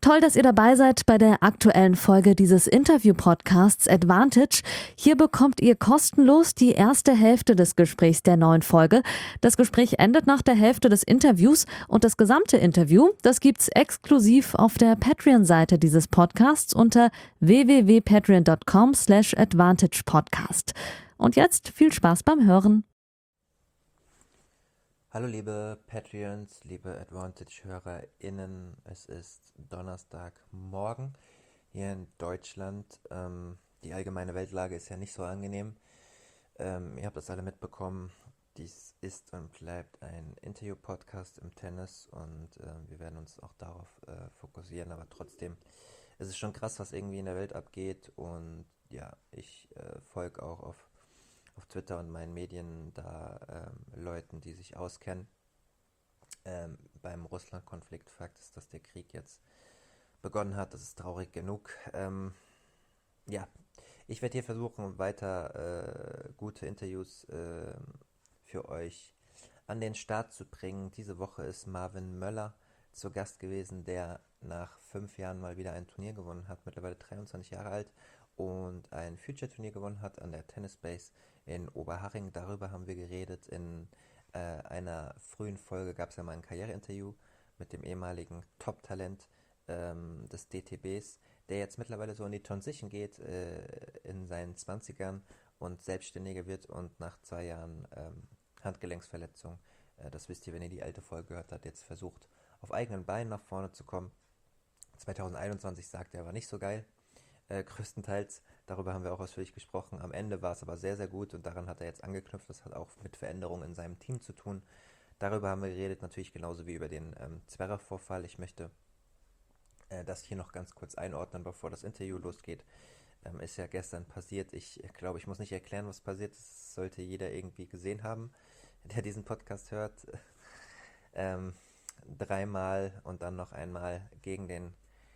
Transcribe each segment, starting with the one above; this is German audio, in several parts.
Toll, dass ihr dabei seid bei der aktuellen Folge dieses Interview-Podcasts Advantage. Hier bekommt ihr kostenlos die erste Hälfte des Gesprächs der neuen Folge. Das Gespräch endet nach der Hälfte des Interviews und das gesamte Interview, das gibt's exklusiv auf der Patreon-Seite dieses Podcasts unter www.patreon.com/advantagepodcast. Und jetzt viel Spaß beim Hören. Hallo liebe Patreons, liebe Advantage-HörerInnen, es ist Donnerstagmorgen hier in Deutschland. Die allgemeine Weltlage ist ja nicht so angenehm. Ihr habt das alle mitbekommen, dies ist und bleibt ein Interview-Podcast im Tennis und wir werden uns auch darauf fokussieren, aber trotzdem ist es schon krass, was irgendwie in der Welt abgeht und ja, ich folge auch auf Twitter und meinen Medien da Leuten, die sich auskennen. Beim Russland-Konflikt. Fakt ist, dass der Krieg jetzt begonnen hat. Das ist traurig genug. Ja, ich werde hier versuchen, weiter gute Interviews für euch an den Start zu bringen. Diese Woche ist Marvin Möller zu Gast gewesen, der nach 5 Jahren mal wieder ein Turnier gewonnen hat, mittlerweile 23 Jahre alt und ein Future-Turnier gewonnen hat an der Tennis Base in Oberhaching. Darüber haben wir geredet. In einer frühen Folge gab es ja mal ein Karriereinterview mit dem ehemaligen Top-Talent des DTBs, der jetzt mittlerweile so in die Transition geht, in seinen 20ern und Selbstständiger wird und nach 2 Jahren Handgelenksverletzung, das wisst ihr, wenn ihr die alte Folge gehört habt, jetzt versucht, auf eigenen Beinen nach vorne zu kommen. 2021 sagt er, war nicht so geil, größtenteils. Darüber haben wir auch ausführlich gesprochen. Am Ende war es aber sehr, sehr gut und daran hat er jetzt angeknüpft. Das hat auch mit Veränderungen in seinem Team zu tun. Darüber haben wir geredet, natürlich genauso wie über den Zverev-Vorfall. Ich möchte das hier noch ganz kurz einordnen, bevor das Interview losgeht. Ist ja gestern passiert. Ich glaube, ich muss nicht erklären, was passiert ist. Das sollte jeder irgendwie gesehen haben, der diesen Podcast hört. 3-mal und dann noch einmal gegen den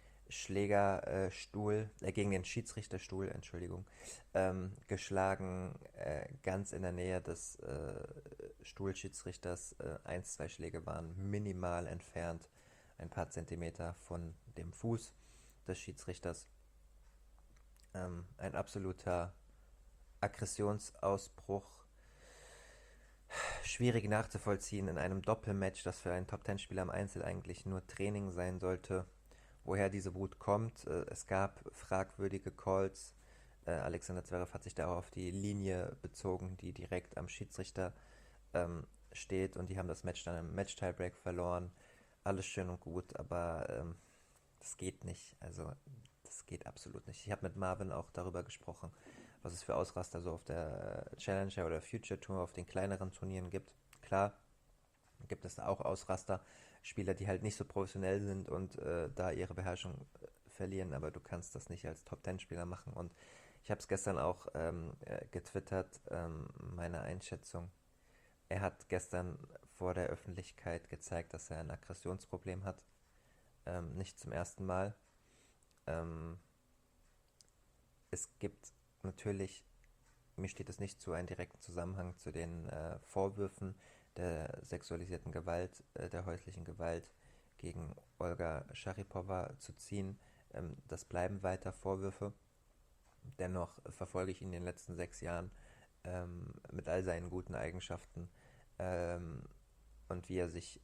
gegen den Schiedsrichterstuhl, Entschuldigung, geschlagen, ganz in der Nähe des Stuhlschiedsrichters. 1, 2 Schläge waren minimal entfernt, ein paar Zentimeter von dem Fuß des Schiedsrichters. Ein absoluter Aggressionsausbruch, schwierig nachzuvollziehen in einem Doppelmatch, das für einen Top-10-Spieler im Einzel eigentlich nur Training sein sollte. Woher diese Wut kommt. Es gab fragwürdige Calls. Alexander Zverev hat sich da auch auf die Linie bezogen, die direkt am Schiedsrichter steht, und die haben das Match dann im Match-Tiebreak verloren. Alles schön und gut, aber das geht nicht. Also das geht absolut nicht. Ich habe mit Marvin auch darüber gesprochen, was es für Ausraster so auf der Challenger oder Future Tour, auf den kleineren Turnieren gibt. Klar, gibt es da auch Ausraster, Spieler, die halt nicht so professionell sind und da ihre Beherrschung verlieren, aber du kannst das nicht als Top-10-Spieler machen. Und ich habe es gestern auch getwittert, meine Einschätzung. Er hat gestern vor der Öffentlichkeit gezeigt, dass er ein Aggressionsproblem hat. Nicht zum ersten Mal. Es gibt natürlich, mir steht es nicht zu, einen direkten Zusammenhang zu den Vorwürfen der sexualisierten Gewalt, der häuslichen Gewalt gegen Olga Scharipowa zu ziehen. Das bleiben weiter Vorwürfe. Dennoch verfolge ich ihn in den letzten 6 Jahren mit all seinen guten Eigenschaften und wie er sich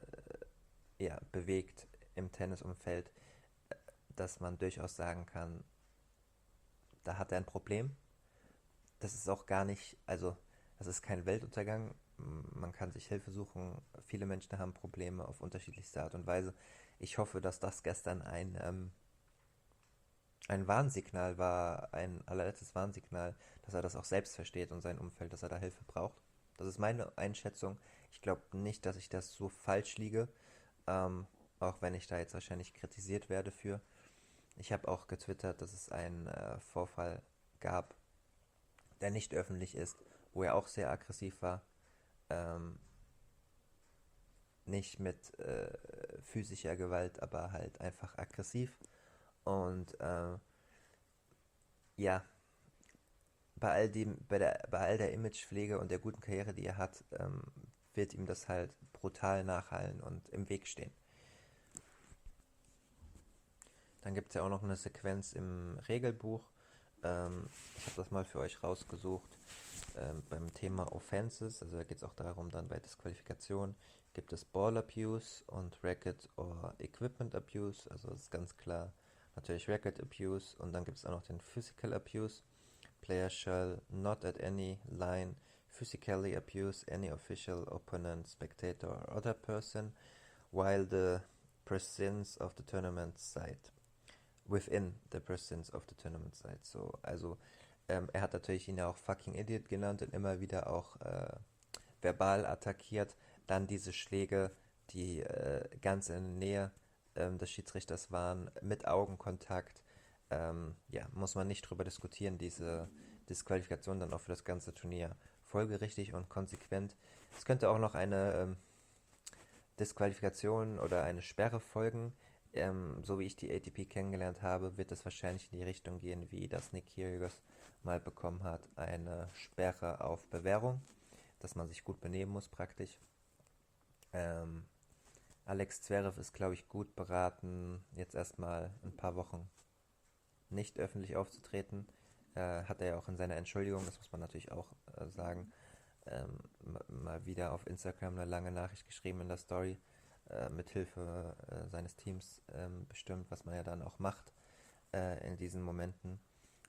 bewegt im Tennisumfeld, dass man durchaus sagen kann, da hat er ein Problem. Das ist auch gar nicht, also das ist kein Weltuntergang. Man kann sich Hilfe suchen. Viele Menschen haben Probleme auf unterschiedlichste Art und Weise. Ich hoffe, dass das gestern ein Warnsignal war, ein allerletztes Warnsignal, dass er das auch selbst versteht und sein Umfeld, dass er da Hilfe braucht. Das ist meine Einschätzung. Ich glaube nicht, dass ich das so falsch liege, auch wenn ich da jetzt wahrscheinlich kritisiert werde für. Ich habe auch getwittert, dass es einen Vorfall gab, der nicht öffentlich ist, wo er auch sehr aggressiv war. Nicht mit physischer Gewalt, aber halt einfach aggressiv. Und ja, bei all der Imagepflege und der guten Karriere, die er hat, wird ihm das halt brutal nachhallen und im Weg stehen. Dann gibt es ja auch noch eine Sequenz im Regelbuch. Ich habe das mal für euch rausgesucht. Beim Thema Offenses, also da geht es auch darum, dann bei Disqualifikation gibt es Ball Abuse und Racket or Equipment Abuse. Also das ist ganz klar natürlich Racket Abuse. Und dann gibt es auch noch den Physical Abuse. Player shall not at any line physically abuse any official, opponent, spectator or other person while the presence of the tournament site. Within the presence of the tournament site. So, also er hat natürlich ihn ja auch fucking Idiot genannt und immer wieder auch verbal attackiert. Dann diese Schläge, die ganz in der Nähe des Schiedsrichters waren, mit Augenkontakt. Ja, muss man nicht drüber diskutieren, diese Disqualifikation dann auch für das ganze Turnier. Folgerichtig und konsequent. Es könnte auch noch eine Disqualifikation oder eine Sperre folgen. So wie ich die ATP kennengelernt habe, wird es wahrscheinlich in die Richtung gehen, wie das Nick Kyrgios mal bekommen hat, eine Sperre auf Bewährung, dass man sich gut benehmen muss praktisch. Alex Zverev ist, glaube ich, gut beraten, jetzt erstmal ein paar Wochen nicht öffentlich aufzutreten. Hat er ja auch in seiner Entschuldigung, das muss man natürlich auch sagen, mal wieder auf Instagram eine lange Nachricht geschrieben in der Story, mithilfe seines Teams bestimmt, was man ja dann auch macht in diesen Momenten,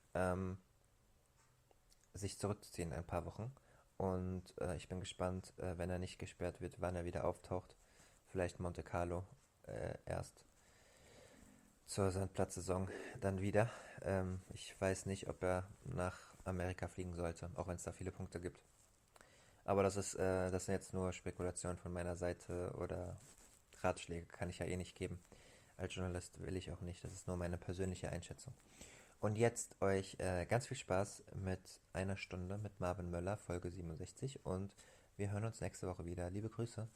sich zurückzuziehen ein paar Wochen. Und ich bin gespannt, wenn er nicht gesperrt wird, wann er wieder auftaucht. Vielleicht Monte Carlo erst zur Sandplatzsaison dann wieder. Ich weiß nicht, ob er nach Amerika fliegen sollte, auch wenn es da viele Punkte gibt. Aber das sind jetzt nur Spekulationen von meiner Seite oder Ratschläge kann ich ja eh nicht geben. Als Journalist will ich auch nicht. Das ist nur meine persönliche Einschätzung. Und jetzt euch ganz viel Spaß mit einer Stunde mit Marvin Möller, Folge 67. Und wir hören uns nächste Woche wieder. Liebe Grüße.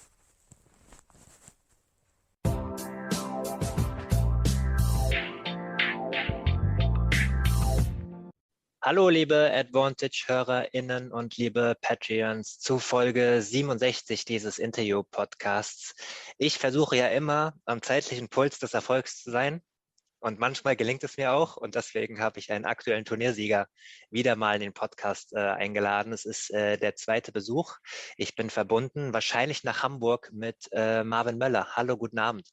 Hallo, liebe Advantage-HörerInnen und liebe Patreons zu Folge 67 dieses Interview-Podcasts. Ich versuche ja immer, am zeitlichen Puls des Erfolgs zu sein und manchmal gelingt es mir auch und deswegen habe ich einen aktuellen Turniersieger wieder mal in den Podcast eingeladen. Es ist der zweite Besuch. Ich bin verbunden, wahrscheinlich nach Hamburg mit Marvin Möller. Hallo, guten Abend.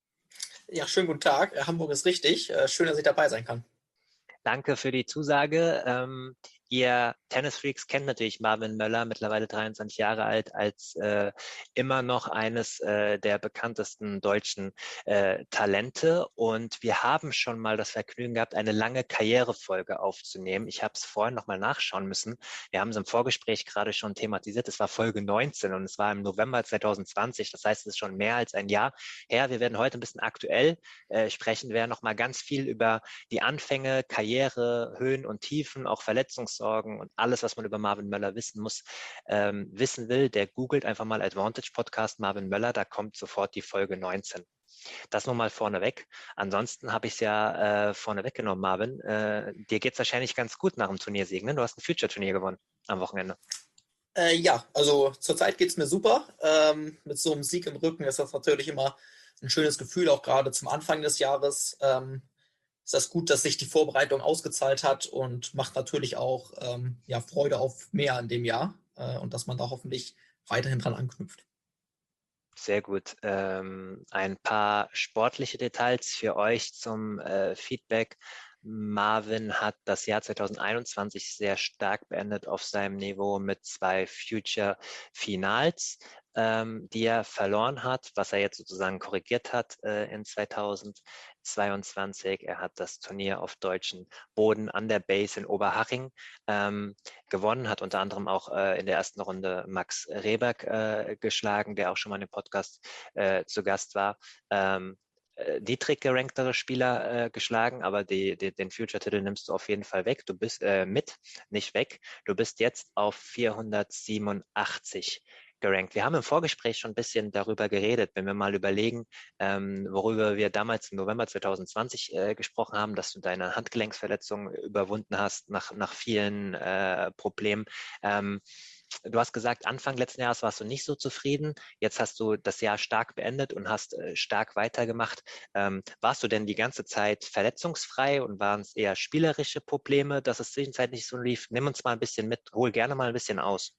Ja, schönen guten Tag. Hamburg ist richtig. Schön, dass ich dabei sein kann. Danke für die Zusage. Ihr Tennisfreaks kennt natürlich Marvin Möller, mittlerweile 23 Jahre alt, als immer noch eines der bekanntesten deutschen Talente. Und wir haben schon mal das Vergnügen gehabt, eine lange Karrierefolge aufzunehmen. Ich habe es vorhin nochmal nachschauen müssen. Wir haben es im Vorgespräch gerade schon thematisiert. Es war Folge 19 und es war im November 2020. Das heißt, es ist schon mehr als ein Jahr her. Wir werden heute ein bisschen aktuell sprechen. Wir werden nochmal ganz viel über die Anfänge, Karriere, Höhen und Tiefen, auch Verletzungssorgen und alles, was man über Marvin Möller wissen muss, wissen will, der googelt einfach mal Advantage Podcast Marvin Möller, da kommt sofort die Folge 19. Das nur mal vorneweg. Ansonsten habe ich es ja vorneweg genommen, Marvin. Dir geht es wahrscheinlich ganz gut nach dem Turniersieg, ne? Du hast ein Future-Turnier gewonnen am Wochenende. Ja, also zurzeit geht es mir super. Mit so einem Sieg im Rücken ist das natürlich immer ein schönes Gefühl, auch gerade zum Anfang des Jahres. Ist das gut, dass sich die Vorbereitung ausgezahlt hat und macht natürlich auch Freude auf mehr in dem Jahr und dass man da hoffentlich weiterhin dran anknüpft. Sehr gut. Ein paar sportliche Details für euch zum Feedback. Marvin hat das Jahr 2021 sehr stark beendet auf seinem Niveau mit 2 Future Finals, die er verloren hat, was er jetzt sozusagen korrigiert hat in 2022. Er hat das Turnier auf deutschen Boden an der Base in Oberhaching gewonnen, hat unter anderem auch in der ersten Runde Max Rehberg geschlagen, der auch schon mal in dem Podcast zu Gast war. Niedrig geranktere Spieler geschlagen, aber den Future-Titel nimmst du auf jeden Fall weg. Du bist nicht weg. Du bist jetzt auf 487 gerankt. Wir haben im Vorgespräch schon ein bisschen darüber geredet, wenn wir mal überlegen, worüber wir damals im November 2020 gesprochen haben, dass du deine Handgelenksverletzung überwunden hast nach vielen Problemen. du hast gesagt, Anfang letzten Jahres warst du nicht so zufrieden. Jetzt hast du das Jahr stark beendet und hast stark weitergemacht. Warst du denn die ganze Zeit verletzungsfrei und waren es eher spielerische Probleme, dass es zwischenzeitlich nicht so lief? Nimm uns mal ein bisschen mit, hol gerne mal ein bisschen aus.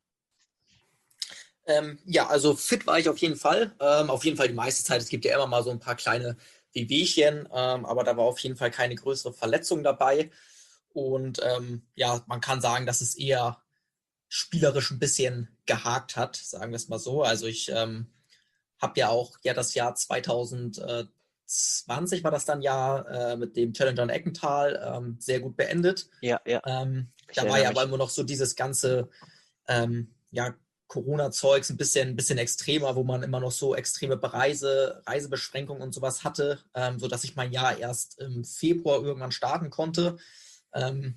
Ja, also fit war ich auf jeden Fall. Auf jeden Fall die meiste Zeit. Es gibt ja immer mal so ein paar kleine Wehwehchen, aber da war auf jeden Fall keine größere Verletzung dabei. Und ja, man kann sagen, dass es eher spielerisch ein bisschen gehakt hat, sagen wir es mal so. Also ich habe ja auch das Jahr 2020 war das dann ja mit dem Challenger in Eckental sehr gut beendet. Ja, ich Da war erinnere ja aber mich. immer noch so dieses ganze ja, Corona-Zeugs ein bisschen extremer, wo man immer noch so extreme Reisebeschränkungen und sowas hatte, sodass ich mein Jahr erst im Februar irgendwann starten konnte. Ähm,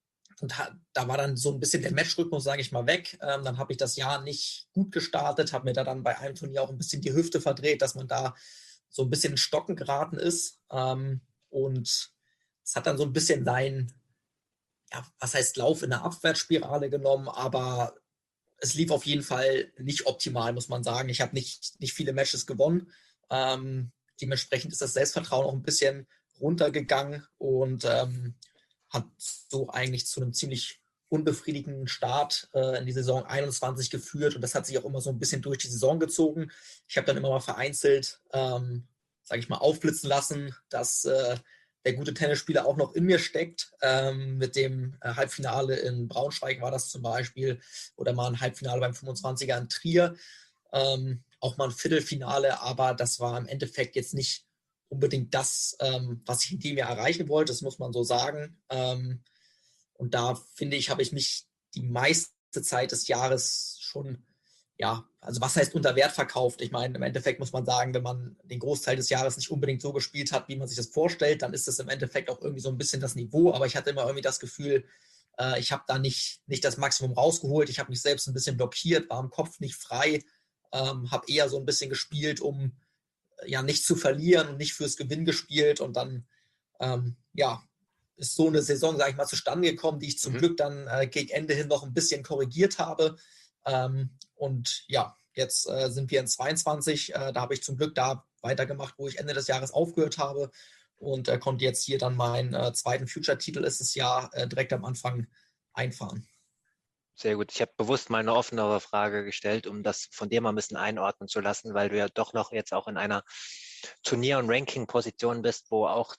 da war dann so ein bisschen der Matchrhythmus, sage ich mal, weg. Dann habe ich das Jahr nicht gut gestartet, habe mir da dann bei einem Turnier auch ein bisschen die Hüfte verdreht, dass man da so ein bisschen in Stocken geraten ist. Und es hat dann so ein bisschen ja, was heißt Lauf in der Abwärtsspirale genommen, aber es lief auf jeden Fall nicht optimal, muss man sagen. Ich habe nicht viele Matches gewonnen. Dementsprechend ist das Selbstvertrauen auch ein bisschen runtergegangen und hat so eigentlich zu einem ziemlich unbefriedigenden Start in die Saison 21 geführt und das hat sich auch immer so ein bisschen durch die Saison gezogen. Ich habe dann immer mal vereinzelt, sage ich mal, aufblitzen lassen, dass der gute Tennisspieler auch noch in mir steckt. Mit dem Halbfinale in Braunschweig war das zum Beispiel oder mal ein Halbfinale beim 25er in Trier. Auch mal ein Viertelfinale, aber das war im Endeffekt jetzt nicht unbedingt das, was ich in dem Jahr erreichen wollte, das muss man so sagen. Und da finde ich, habe ich mich die meiste Zeit des Jahres schon, ja, also was heißt unter Wert verkauft? Ich meine, im Endeffekt muss man sagen, wenn man den Großteil des Jahres nicht unbedingt so gespielt hat, wie man sich das vorstellt, dann ist das im Endeffekt auch irgendwie so ein bisschen das Niveau. Aber ich hatte immer irgendwie das Gefühl, ich habe da nicht das Maximum rausgeholt. Ich habe mich selbst ein bisschen blockiert, war im Kopf nicht frei, habe eher so ein bisschen gespielt, um ja nicht zu verlieren und nicht fürs Gewinn gespielt. Und dann, ja, ist so eine Saison, sage ich mal, zustande gekommen, die ich zum Glück dann gegen Ende hin noch ein bisschen korrigiert habe. Und ja, jetzt sind wir in 22. Da habe ich zum Glück da weitergemacht, wo ich Ende des Jahres aufgehört habe und konnte jetzt hier dann meinen zweiten Future-Titel ist das Jahr direkt am Anfang einfahren. Sehr gut. Ich habe bewusst mal eine offenere Frage gestellt, um das von dir mal ein bisschen einordnen zu lassen, weil du ja doch noch jetzt auch in einer Turnier- und Ranking-Position bist, wo auch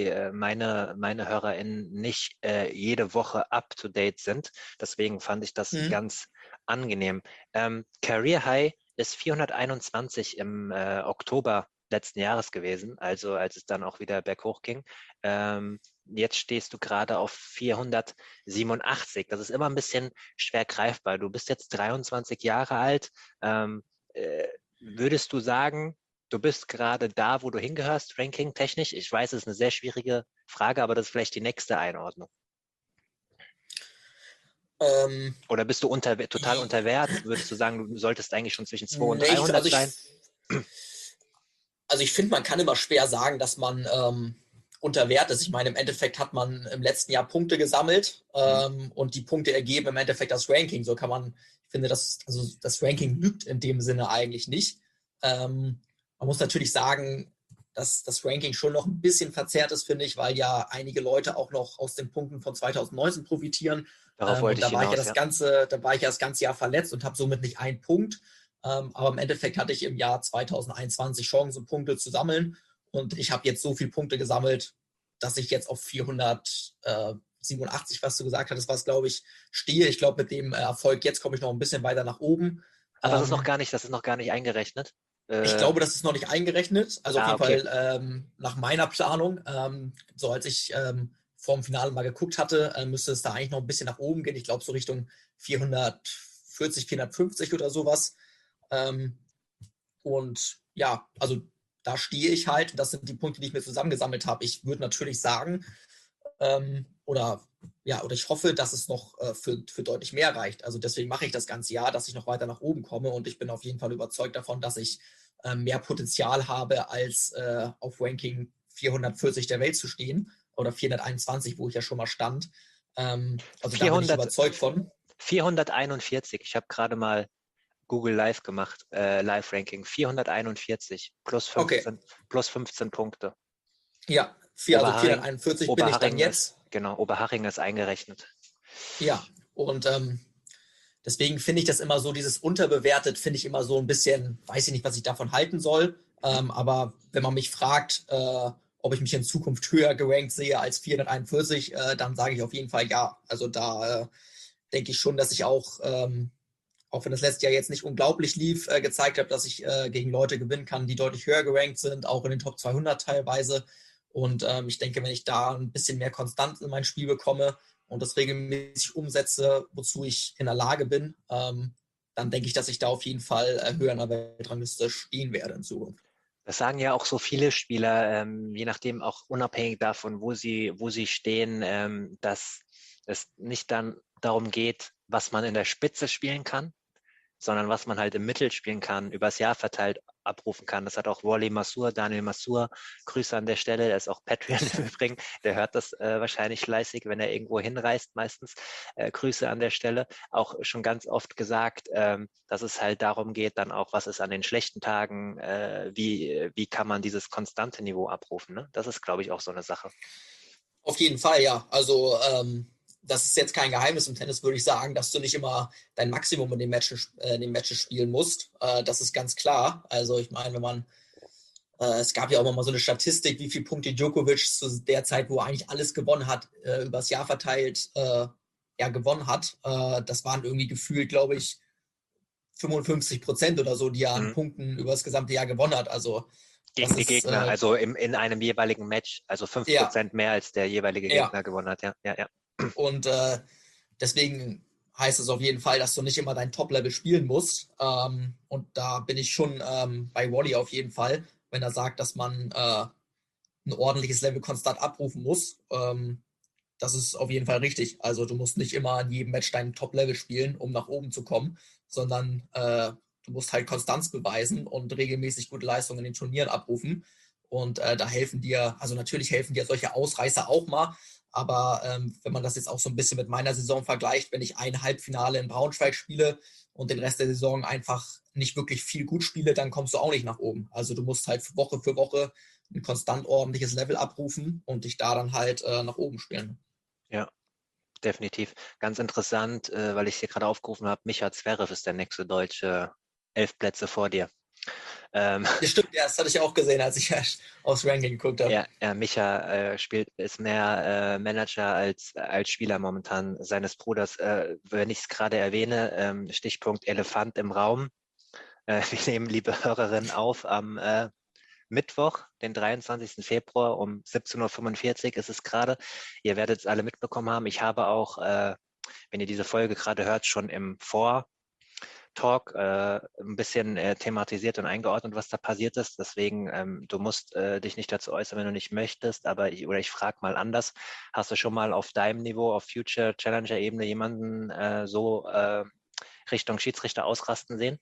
meine HörerInnen nicht jede Woche up-to-date sind. Deswegen fand ich das ganz angenehm. Career High ist 421 im Oktober letzten Jahres gewesen, also als es dann auch wieder berghoch ging. Jetzt stehst du gerade auf 487. Das ist immer ein bisschen schwer greifbar. Du bist jetzt 23 Jahre alt. Würdest du sagen, du bist gerade da, wo du hingehörst, ranking-technisch? Ich weiß, es ist eine sehr schwierige Frage, aber das ist vielleicht die nächste Einordnung. Oder bist du total unter Wert? Würdest du sagen, du solltest eigentlich schon zwischen 200 und 300 sein? Also ich finde, man kann immer schwer sagen, dass man unter Wert ist. Ich meine, im Endeffekt hat man im letzten Jahr Punkte gesammelt und die Punkte ergeben im Endeffekt das Ranking. So kann man, ich finde, das Ranking lügt in dem Sinne eigentlich nicht. Man muss natürlich sagen, dass das Ranking schon noch ein bisschen verzerrt ist, finde ich, weil ja einige Leute auch noch aus den Punkten von 2019 profitieren. Darauf wollte und da war ich ja das ganze Jahr verletzt und habe somit nicht einen Punkt. Aber im Endeffekt hatte ich im Jahr 2021 Chancen, Punkte zu sammeln. Und ich habe jetzt so viele Punkte gesammelt, dass ich jetzt auf 487, was du gesagt hattest, was glaube ich, stehe. Ich glaube, mit dem Erfolg jetzt komme ich noch ein bisschen weiter nach oben. Das ist noch gar nicht eingerechnet. Ich glaube, das ist noch nicht eingerechnet. Also auf jeden Okay. Fall nach meiner Planung. So als ich vor dem Finale mal geguckt hatte, müsste es da eigentlich noch ein bisschen nach oben gehen. Ich glaube, so Richtung 440, 450 oder sowas. Und ja, also da stehe ich halt. Das sind die Punkte, die ich mir zusammengesammelt habe. Ich würde natürlich sagen, oder ich hoffe, dass es noch für deutlich mehr reicht. Also deswegen mache ich das ganze Jahr, dass ich noch weiter nach oben komme und ich bin auf jeden Fall überzeugt davon, dass ich mehr Potenzial habe, als auf Ranking 440 der Welt zu stehen oder 421, wo ich ja schon mal stand. Also da bin ich überzeugt von. 441. Ich habe gerade mal Google Live gemacht, Live-Ranking. 441 Okay, plus 15 Punkte. ja, also 441 bin ich dann jetzt. Genau, Oberhaching ist eingerechnet. Ja, und deswegen finde ich das immer so, dieses unterbewertet, finde ich immer so ein bisschen, weiß ich nicht, was ich davon halten soll. Aber wenn man mich fragt, ob ich mich in Zukunft höher gerankt sehe als 441, dann sage ich auf jeden Fall ja. Also da denke ich schon, dass ich auch wenn das letzte Jahr jetzt nicht unglaublich lief, gezeigt habe, dass ich gegen Leute gewinnen kann, die deutlich höher gerankt sind, auch in den Top 200 teilweise. Und ich denke, wenn ich da ein bisschen mehr Konstanz in mein Spiel bekomme und das regelmäßig umsetze, wozu ich in der Lage bin, dann denke ich, dass ich da auf jeden Fall höher in der Weltrangliste stehen werde in Zukunft. Das sagen ja auch so viele Spieler, je nachdem auch unabhängig davon, wo sie stehen, dass es nicht dann darum geht, was man in der Spitze spielen kann, sondern was man halt im Mittel spielen kann, übers Jahr verteilt abrufen kann. Das hat auch Daniel Masur, Grüße an der Stelle, der ist auch Patreon im Übrigen, der hört das wahrscheinlich fleißig, wenn er irgendwo hinreist meistens. Grüße an der Stelle. Auch schon ganz oft gesagt, dass es halt darum geht, dann auch, was ist an den schlechten Tagen, wie kann man dieses konstante Niveau abrufen. Ne? Das ist, glaube ich, auch so eine Sache. Auf jeden Fall, ja. Also das ist jetzt kein Geheimnis im Tennis, würde ich sagen, dass du nicht immer dein Maximum in den Matches spielen musst. Das ist ganz klar. Also ich meine, wenn man es gab ja auch mal so eine Statistik, wie viele Punkte Djokovic zu der Zeit, wo er eigentlich alles gewonnen hat, übers Jahr verteilt, gewonnen hat. Das waren irgendwie gefühlt, glaube ich, 55% oder so, die er an Punkten über das gesamte Jahr gewonnen hat. Also gegen die Gegner, also in einem jeweiligen Match, also 5% mehr als der jeweilige Gegner gewonnen hat. Ja. Und deswegen heißt es auf jeden Fall, dass du nicht immer dein Top-Level spielen musst. Und da bin ich schon bei Wally auf jeden Fall, wenn er sagt, dass man ein ordentliches Level konstant abrufen muss. Das ist auf jeden Fall richtig. Also du musst nicht immer in jedem Match dein Top-Level spielen, um nach oben zu kommen, sondern du musst halt Konstanz beweisen und regelmäßig gute Leistungen in den Turnieren abrufen. Und da natürlich helfen dir solche Ausreißer auch mal. Aber wenn man das jetzt auch so ein bisschen mit meiner Saison vergleicht, wenn ich ein Halbfinale in Braunschweig spiele und den Rest der Saison einfach nicht wirklich viel gut spiele, dann kommst du auch nicht nach oben. Also du musst halt Woche für Woche ein konstant ordentliches Level abrufen und dich da dann halt nach oben spielen. Ja, definitiv. Ganz interessant, weil ich hier gerade aufgerufen habe, Micha Zverev ist der nächste Deutsche, 11 Plätze vor dir. Das stimmt, ja, das hatte ich auch gesehen, als ich aufs Ranking geguckt habe. Ja, Micha ist mehr Manager als Spieler momentan seines Bruders. Wenn ich es gerade erwähne, Stichpunkt Elefant im Raum. Wir nehmen, liebe Hörerinnen, auf am Mittwoch, den 23. Februar um 17.45 Uhr ist es gerade. Ihr werdet es alle mitbekommen haben. Ich habe auch, wenn ihr diese Folge gerade hört, schon im Talk ein bisschen thematisiert und eingeordnet, was da passiert ist. Deswegen, du musst dich nicht dazu äußern, wenn du nicht möchtest, aber ich frage mal anders. Hast du schon mal auf deinem Niveau, auf Future Challenger Ebene jemanden Richtung Schiedsrichter ausrasten sehen?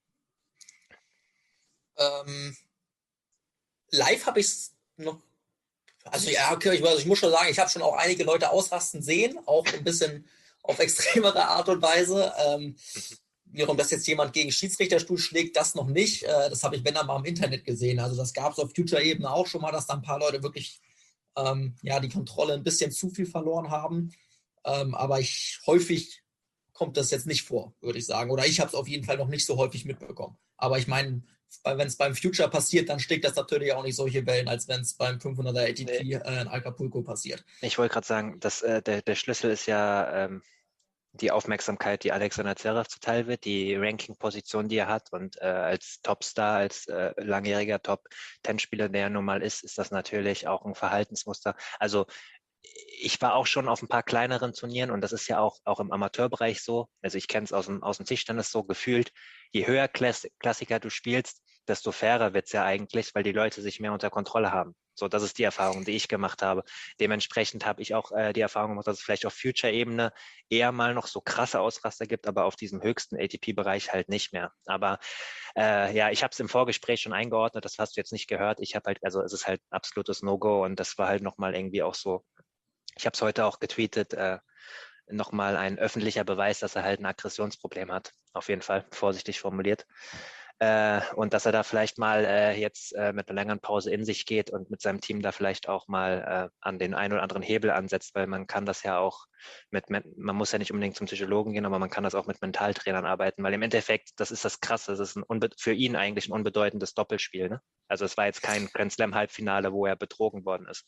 Live habe ich es noch. Also ja, okay, ich muss schon sagen, ich habe schon auch einige Leute ausrasten sehen, auch ein bisschen auf extremere Art und Weise. Wiederum, dass jetzt jemand gegen Schiedsrichterstuhl schlägt, das noch nicht. Das habe ich, wenn dann mal im Internet gesehen. Also das gab es auf Future-Ebene auch schon mal, dass da ein paar Leute wirklich die Kontrolle ein bisschen zu viel verloren haben. Aber häufig kommt das jetzt nicht vor, würde ich sagen. Oder ich habe es auf jeden Fall noch nicht so häufig mitbekommen. Aber ich meine, wenn es beim Future passiert, dann schlägt das natürlich auch nicht solche Wellen, als wenn es beim 500er ATP in Acapulco passiert. Ich wollte gerade sagen, dass der Schlüssel ist ja die Aufmerksamkeit, die Alexander Zverev zuteil wird, die Ranking-Position, die er hat, und als Topstar, als langjähriger Top-10-Spieler, der er nun mal ist das natürlich auch ein Verhaltensmuster. Also ich war auch schon auf ein paar kleineren Turnieren und das ist ja auch im Amateurbereich so. Also ich kenne es aus dem Tischtennis so gefühlt. Je höher Klassiker du spielst, desto fairer wird es ja eigentlich, weil die Leute sich mehr unter Kontrolle haben. So, das ist die Erfahrung, die ich gemacht habe. Dementsprechend habe ich auch die Erfahrung gemacht, dass es vielleicht auf Future-Ebene eher mal noch so krasse Ausraster gibt, aber auf diesem höchsten ATP-Bereich halt nicht mehr. Aber ich habe es im Vorgespräch schon eingeordnet, das hast du jetzt nicht gehört. Es ist halt absolutes No-Go und das war halt nochmal irgendwie auch so. Ich habe es heute auch getweetet, nochmal ein öffentlicher Beweis, dass er halt ein Aggressionsproblem hat. Auf jeden Fall, vorsichtig formuliert. Und dass er da vielleicht mal jetzt mit einer längeren Pause in sich geht und mit seinem Team da vielleicht auch mal an den einen oder anderen Hebel ansetzt, weil man kann das ja auch man muss ja nicht unbedingt zum Psychologen gehen, aber man kann das auch mit Mentaltrainern arbeiten, weil im Endeffekt, das ist das Krasse, das ist für ihn eigentlich ein unbedeutendes Doppelspiel. Ne? Also es war jetzt kein Grand Slam Halbfinale, wo er betrogen worden ist.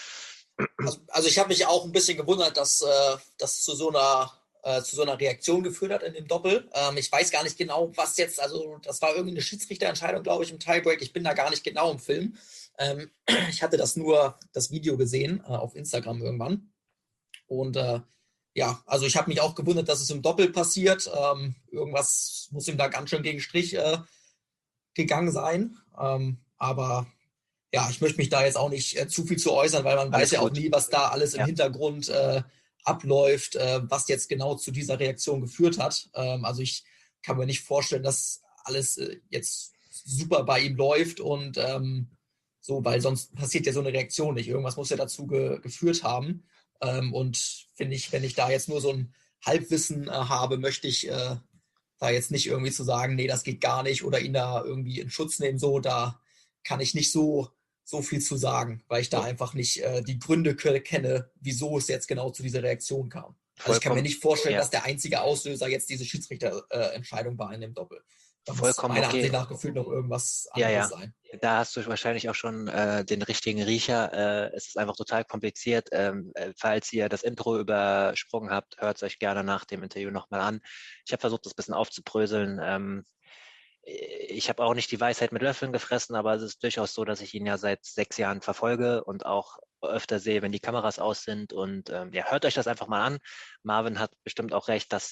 Also ich habe mich auch ein bisschen gewundert, dass das zu so einer Reaktion geführt hat in dem Doppel. Ich weiß gar nicht genau, was jetzt, also das war irgendwie eine Schiedsrichterentscheidung, glaube ich, im Tiebreak. Ich bin da gar nicht genau im Film. Ich hatte das Video gesehen auf Instagram irgendwann. Und ja, also ich habe mich auch gewundert, dass es im Doppel passiert. Irgendwas muss ihm da ganz schön gegen Strich gegangen sein. Aber ja, ich möchte mich da jetzt auch nicht zu viel zu äußern, weil man weiß ja auch nie, was da alles im Hintergrund abläuft, was jetzt genau zu dieser Reaktion geführt hat. Also ich kann mir nicht vorstellen, dass alles jetzt super bei ihm läuft und so, weil sonst passiert ja so eine Reaktion nicht. Irgendwas muss ja dazu geführt haben. Und finde ich, wenn ich da jetzt nur so ein Halbwissen habe, möchte ich da jetzt nicht irgendwie zu sagen, nee, das geht gar nicht oder ihn da irgendwie in Schutz nehmen, so, da kann ich nicht so viel zu sagen, weil ich da einfach nicht die Gründe kenne, wieso es jetzt genau zu dieser Reaktion kam. Also ich kann mir nicht vorstellen, dass der einzige Auslöser jetzt diese Schiedsrichterentscheidung war in dem Doppel. Da muss meiner Ansicht nach gefühlt noch irgendwas anderes sein. Da hast du wahrscheinlich auch schon den richtigen Riecher. Es ist einfach total kompliziert. Falls ihr das Intro übersprungen habt, hört es euch gerne nach dem Interview nochmal an. Ich habe versucht, das ein bisschen aufzubröseln. Ich habe auch nicht die Weisheit mit Löffeln gefressen, aber es ist durchaus so, dass ich ihn ja seit 6 Jahren verfolge und auch öfter sehe, wenn die Kameras aus sind. Und ja, hört euch das einfach mal an. Marvin hat bestimmt auch recht, dass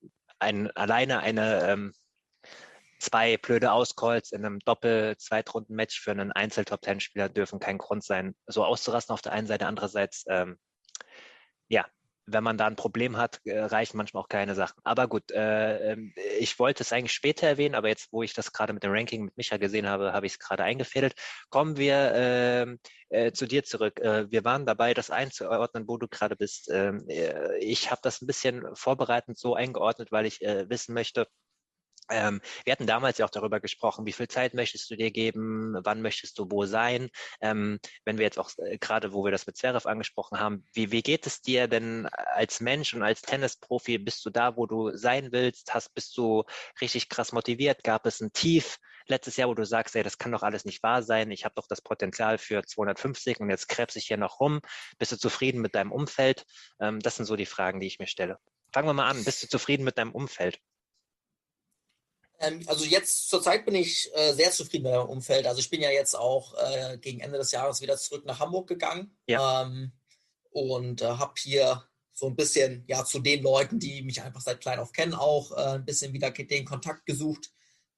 alleine 2 blöde Auscalls in einem Doppel-Zweitrunden-Match für einen Einzel-Top-10-Spieler dürfen kein Grund sein, so auszurasten auf der einen Seite. Andererseits, ja, wenn man da ein Problem hat, reichen manchmal auch keine Sachen. Aber gut, ich wollte es eigentlich später erwähnen, aber jetzt, wo ich das gerade mit dem Ranking mit Micha gesehen habe, habe ich es gerade eingefädelt. Kommen wir zu dir zurück. Wir waren dabei, das einzuordnen, wo du gerade bist. Ich habe das ein bisschen vorbereitend so eingeordnet, weil ich wissen möchte, wir hatten damals ja auch darüber gesprochen, wie viel Zeit möchtest du dir geben, wann möchtest du wo sein. Wenn wir jetzt auch gerade, wo wir das mit Zverev angesprochen haben, wie geht es dir denn als Mensch und als Tennisprofi? Bist du da, wo du sein willst? Bist du richtig krass motiviert? Gab es ein Tief letztes Jahr, wo du sagst, ey, das kann doch alles nicht wahr sein, ich habe doch das Potenzial für 250 und jetzt krebs ich hier noch rum. Bist du zufrieden mit deinem Umfeld? Das sind so die Fragen, die ich mir stelle. Fangen wir mal an. Bist du zufrieden mit deinem Umfeld? Also jetzt zurzeit bin ich sehr zufrieden mit meinem Umfeld. Also ich bin ja jetzt auch gegen Ende des Jahres wieder zurück nach Hamburg gegangen und habe hier so ein bisschen zu den Leuten, die mich einfach seit klein auf kennen, auch ein bisschen wieder den Kontakt gesucht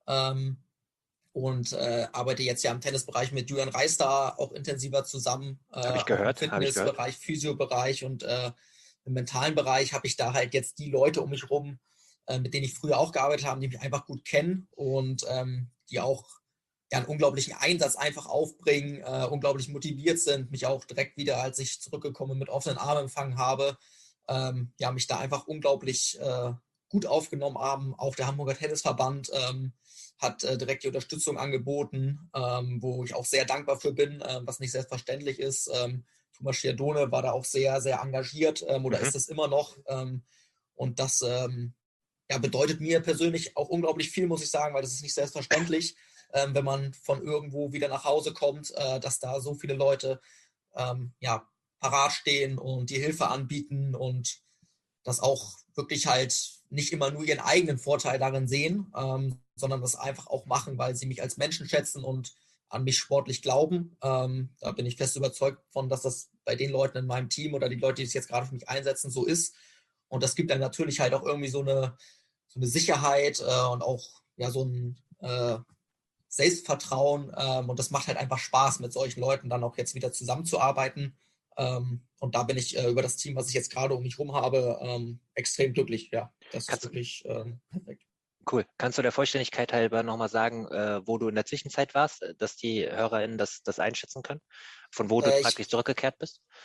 und arbeite jetzt ja im Tennisbereich mit Julian Reis da auch intensiver zusammen. Habe ich gehört. Im Fitnessbereich, Physiobereich und im mentalen Bereich habe ich da halt jetzt die Leute um mich rum, mit denen ich früher auch gearbeitet habe, die mich einfach gut kennen und die auch einen unglaublichen Einsatz einfach aufbringen, unglaublich motiviert sind, mich auch direkt wieder, als ich zurückgekommen mit offenen Armen empfangen habe, mich da einfach unglaublich gut aufgenommen haben. Auch der Hamburger Tennisverband hat direkt die Unterstützung angeboten, wo ich auch sehr dankbar für bin, was nicht selbstverständlich ist. Thomas Schiardone war da auch sehr, sehr engagiert oder ist es immer noch. Und das bedeutet mir persönlich auch unglaublich viel, muss ich sagen, weil das ist nicht selbstverständlich, wenn man von irgendwo wieder nach Hause kommt, dass da so viele Leute parat stehen und die Hilfe anbieten und das auch wirklich halt nicht immer nur ihren eigenen Vorteil darin sehen, sondern das einfach auch machen, weil sie mich als Menschen schätzen und an mich sportlich glauben. Da bin ich fest überzeugt von, dass das bei den Leuten in meinem Team oder die Leute, die sich jetzt gerade für mich einsetzen, so ist. Und das gibt dann natürlich halt auch irgendwie so eine Sicherheit und auch so ein Selbstvertrauen. Und das macht halt einfach Spaß, mit solchen Leuten dann auch jetzt wieder zusammenzuarbeiten. Und da bin ich über das Team, was ich jetzt gerade um mich herum habe, extrem glücklich. Ja, das ist wirklich perfekt. Cool. Kannst du der Vollständigkeit halber nochmal sagen, wo du in der Zwischenzeit warst, dass die HörerInnen das einschätzen können? Von wo du praktisch zurückgekehrt bist?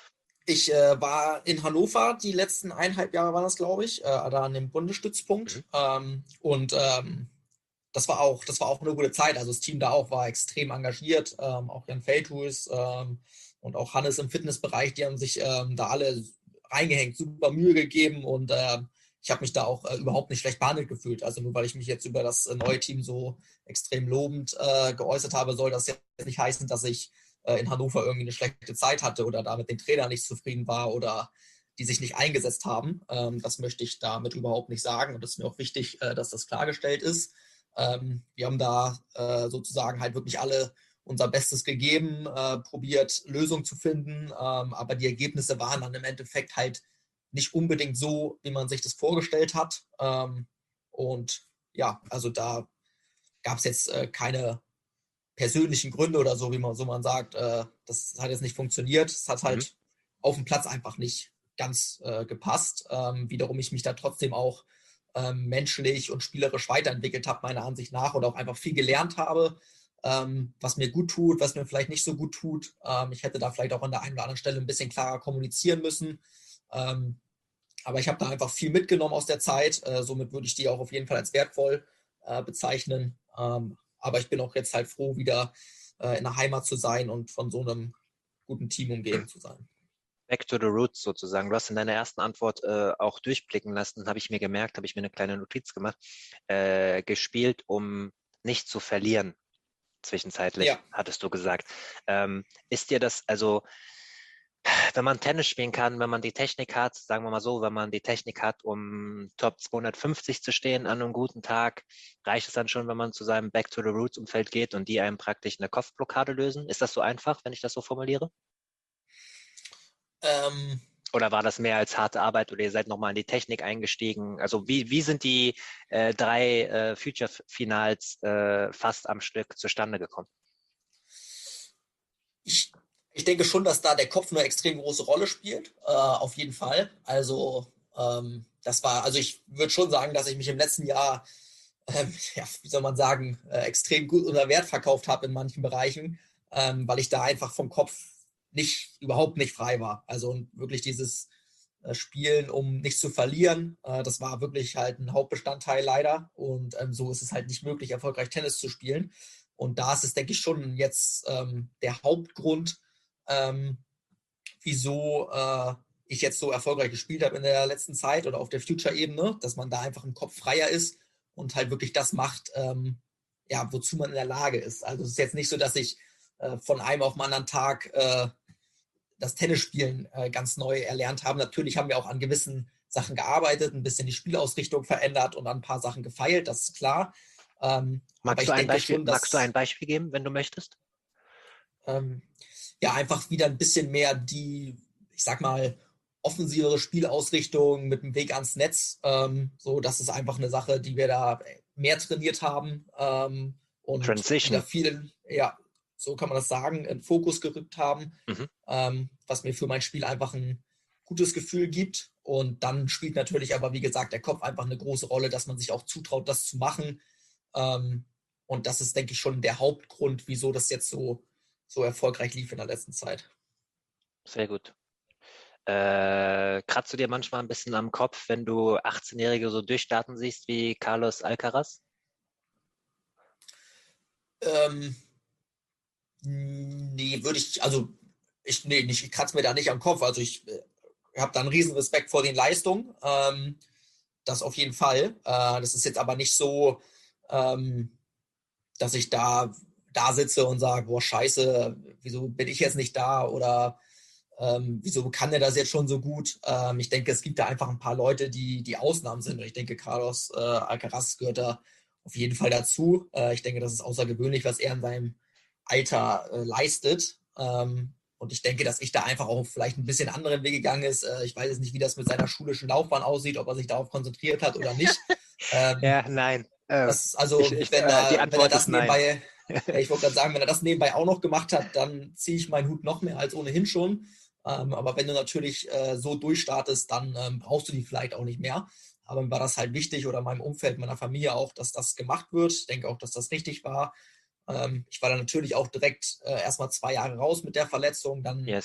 Ich war in Hannover, die letzten 1,5 Jahre waren das, glaube ich, da an dem Bundesstützpunkt. Mhm. Das war auch eine gute Zeit. Also das Team da auch war extrem engagiert, auch Jan Feldhuis und auch Hannes im Fitnessbereich, die haben sich da alle reingehängt, super Mühe gegeben und ich habe mich da auch überhaupt nicht schlecht behandelt gefühlt. Also nur weil ich mich jetzt über das neue Team so extrem lobend geäußert habe, soll das jetzt nicht heißen, dass ich in Hannover irgendwie eine schlechte Zeit hatte oder da mit den Trainern nicht zufrieden war oder die sich nicht eingesetzt haben. Das möchte ich damit überhaupt nicht sagen und es ist mir auch wichtig, dass das klargestellt ist. Wir haben da sozusagen halt wirklich alle unser Bestes gegeben, probiert Lösungen zu finden, aber die Ergebnisse waren dann im Endeffekt halt nicht unbedingt so, wie man sich das vorgestellt hat. Und ja, also da gab es jetzt keine persönlichen Gründe oder so, wie man sagt, das hat jetzt nicht funktioniert. Es hat Mhm. halt auf dem Platz einfach nicht ganz gepasst. Wiederum ich mich da trotzdem auch menschlich und spielerisch weiterentwickelt habe, meiner Ansicht nach, und auch einfach viel gelernt habe, was mir gut tut, was mir vielleicht nicht so gut tut. Ich hätte da vielleicht auch an der einen oder anderen Stelle ein bisschen klarer kommunizieren müssen. Ähm, aber ich habe da einfach viel mitgenommen aus der Zeit. Somit würde ich die auch auf jeden Fall als wertvoll bezeichnen. Aber ich bin auch jetzt halt froh, wieder in der Heimat zu sein und von so einem guten Team umgeben zu sein. Back to the roots sozusagen. Du hast in deiner ersten Antwort auch durchblicken lassen, habe ich mir gemerkt, habe ich mir eine kleine Notiz gemacht, gespielt, um nicht zu verlieren, zwischenzeitlich, Ja, hattest du gesagt. Ist dir das, also wenn man Tennis spielen kann, wenn man die Technik hat, sagen wir mal so, wenn man die Technik hat, um Top 250 zu stehen an einem guten Tag, reicht es dann schon, wenn man zu seinem Back to the Roots Umfeld geht und die einem praktisch eine Kopfblockade lösen? Ist das so einfach, wenn ich das so formuliere? ähm, Oder war das mehr als harte Arbeit oder ihr seid nochmal in die Technik eingestiegen? Also wie sind die drei Future Finals fast am Stück zustande gekommen? ich, ich denke schon, dass da der Kopf eine extrem große Rolle spielt, auf jeden Fall. Also also ich würde schon sagen, dass ich mich im letzten Jahr, ja, wie soll man sagen, extrem gut unter Wert verkauft habe in manchen Bereichen, weil ich da einfach vom Kopf überhaupt nicht frei war. Also wirklich dieses Spielen, um nicht zu verlieren, das war wirklich halt ein Hauptbestandteil leider. Und so ist es halt nicht möglich, erfolgreich Tennis zu spielen. Und da ist es, denke ich, schon jetzt der Hauptgrund, ähm, wieso ich jetzt so erfolgreich gespielt habe in der letzten Zeit oder auf der Future-Ebene, dass man da einfach im Kopf freier ist und halt wirklich das macht, ja, wozu man in der Lage ist. Also es ist jetzt nicht so, dass ich von einem auf den anderen Tag das Tennisspielen ganz neu erlernt habe. Natürlich haben wir auch an gewissen Sachen gearbeitet, ein bisschen die Spielausrichtung verändert und an ein paar Sachen gefeilt, das ist klar. Aber Magst du ich ein denke Beispiel, schon, magst du ein dass Beispiel geben, wenn du möchtest? ähm, ja einfach wieder ein bisschen mehr die, ich sag mal, offensivere Spielausrichtung mit dem Weg ans Netz. So, das ist einfach eine Sache, die wir da mehr trainiert haben und wieder Transition. viel, ja, so kann man das sagen, in Fokus gerückt haben, Mhm. was mir für mein Spiel einfach ein gutes Gefühl gibt. Und dann spielt natürlich aber, wie gesagt, der Kopf einfach eine große Rolle, dass man sich auch zutraut, das zu machen. Ähm, und das ist, denke ich, schon der Hauptgrund, wieso das jetzt so erfolgreich lief in der letzten Zeit. Sehr gut. Kratzt du dir manchmal ein bisschen am Kopf, wenn du 18-Jährige so durchstarten siehst wie Carlos Alcaraz? Ähm, nee, nee, ich kratze mir da nicht am Kopf. Also ich habe da einen riesen Respekt vor den Leistungen. Das auf jeden Fall. Das ist jetzt aber nicht so, ähm, dass ich da sitze und sage, boah, scheiße, wieso bin ich jetzt nicht da oder wieso kann der das jetzt schon so gut? Ich denke, es gibt da einfach ein paar Leute, die Ausnahmen sind. Und ich denke, Carlos Alcaraz gehört da auf jeden Fall dazu. Ich denke, das ist außergewöhnlich, was er in seinem Alter leistet. Und ich denke, dass ich da einfach auch vielleicht ein bisschen anderen Weg gegangen ist. Ich weiß jetzt nicht, wie das mit seiner schulischen Laufbahn aussieht, ob er sich darauf konzentriert hat oder nicht. Ähm, Ja, nein. also, Die wenn er Antwort ist das nein. nebenbei, ja, ich wollte gerade sagen, wenn er das nebenbei auch noch gemacht hat, dann ziehe ich meinen Hut noch mehr als ohnehin schon. Aber wenn du natürlich so durchstartest, dann brauchst du die vielleicht auch nicht mehr. Aber mir war das halt wichtig oder meinem Umfeld, meiner Familie auch, dass das gemacht wird. Ich denke auch, dass das richtig war. Ich war dann natürlich auch direkt erstmal 2 Jahre raus mit der Verletzung. Dann Yes.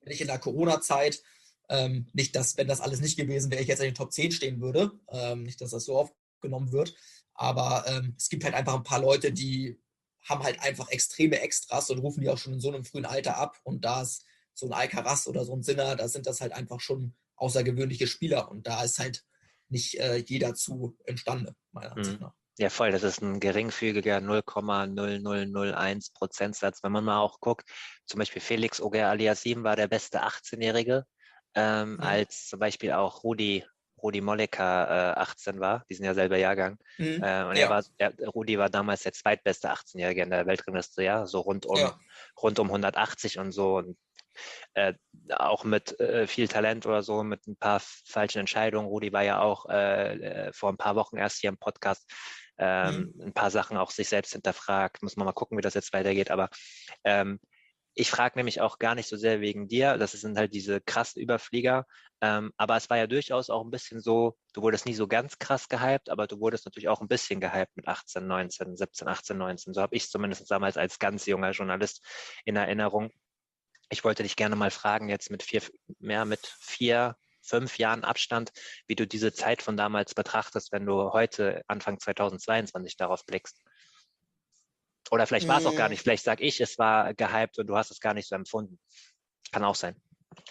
wenn ich in der Corona-Zeit, nicht, dass, wenn das alles nicht gewesen wäre, ich jetzt in den Top 10 stehen würde. Nicht, dass das so aufgenommen wird. Aber es gibt halt einfach ein paar Leute, die haben halt einfach extreme Extras und rufen die auch schon in so einem frühen Alter ab. Und da ist so ein Alcaraz oder so ein Sinner, da sind das halt einfach schon außergewöhnliche Spieler. Und da ist halt nicht jeder zu imstande, meiner Ansicht nach. Ja, voll. Das ist ein geringfügiger 0,0001 Prozentsatz. Wenn man mal auch guckt, zum Beispiel Felix Auger-Aliassime war der beste 18-Jährige, als zum Beispiel auch Rudi Molleker 18 war. Die sind ja selber Jahrgang. Und Ja, Rudi war damals der zweitbeste 18-Jährige in der Weltrangliste, ja, so rund um ja, 180 und so. Und auch mit viel Talent oder so, mit ein paar falschen Entscheidungen. Rudi war ja auch vor ein paar Wochen erst hier im Podcast, ein paar Sachen auch sich selbst hinterfragt. Muss man mal gucken, wie das jetzt weitergeht. Aber ich frage nämlich auch gar nicht so sehr wegen dir. Das sind halt diese krassen Überflieger. Aber es war ja durchaus auch ein bisschen so, du wurdest nie so ganz krass gehypt, aber du wurdest natürlich auch ein bisschen gehypt mit 18, 19, 17, 18, 19. So habe ich es zumindest damals als ganz junger Journalist in Erinnerung. Ich wollte dich gerne mal fragen, jetzt mit 4, 5 Jahren Abstand, wie du diese Zeit von damals betrachtest, wenn du heute, Anfang 2022, darauf blickst. Oder vielleicht war es auch gar nicht, vielleicht sage ich, es war gehypt und du hast es gar nicht so empfunden. Kann auch sein.